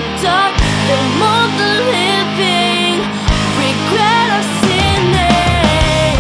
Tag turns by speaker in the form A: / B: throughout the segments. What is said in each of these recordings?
A: dark, they mourn the living, regret our sinning.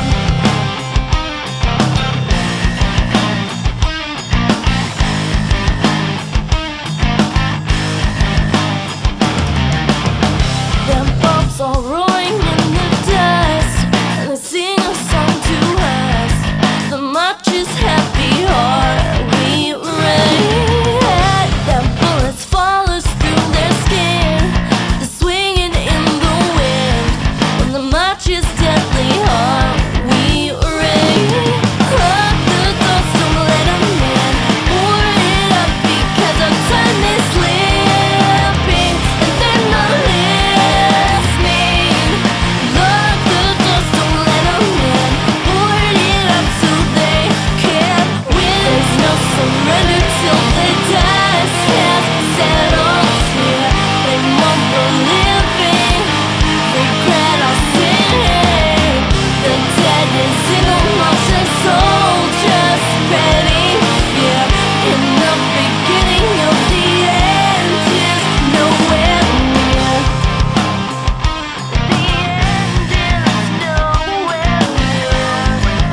A: Their bulbs are rolling in the dust, and they sing a song to us. The march is happy, are we ready? Their bullets fall us through their skin, they're swinging in the wind. When the march is deadly, are we ready? Lock the doors, don't let 'em in. Board it up because our time is slipping, and they're not listening. Lock the doors, don't let 'em in. Board it up so they can't win. There's no surrender till the dust has settled here. They mourn the living, regret our sinning. The dead is in the motion, soldiers ready here. In the beginning of the end is nowhere near. The end is nowhere near.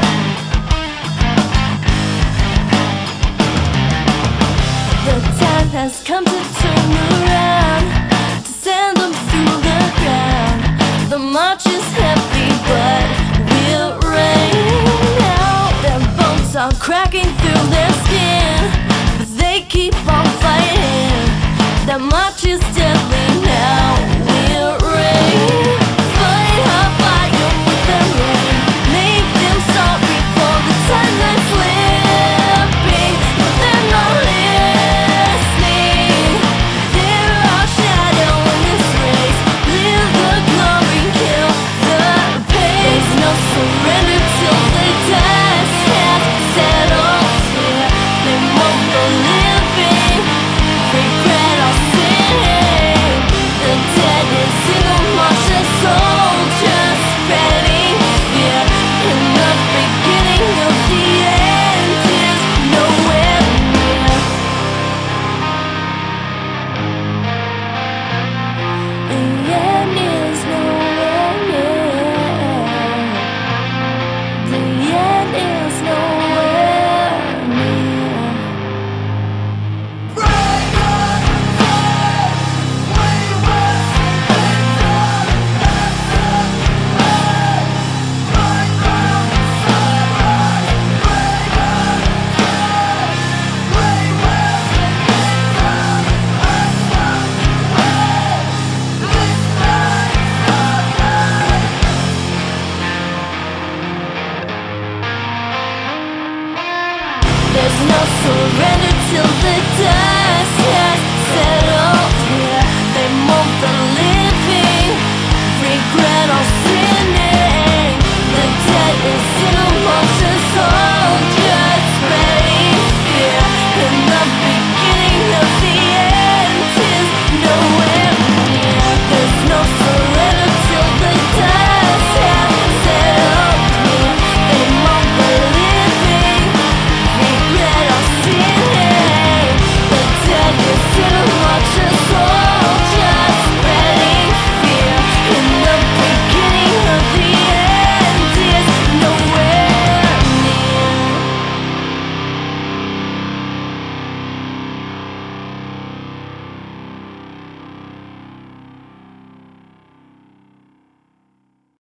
A: The time has come to turn around, to send them through the ground. The march is heavy, but we're ready now. Their bones are cracking through their skin, but they keep on fighting. The march is deadly.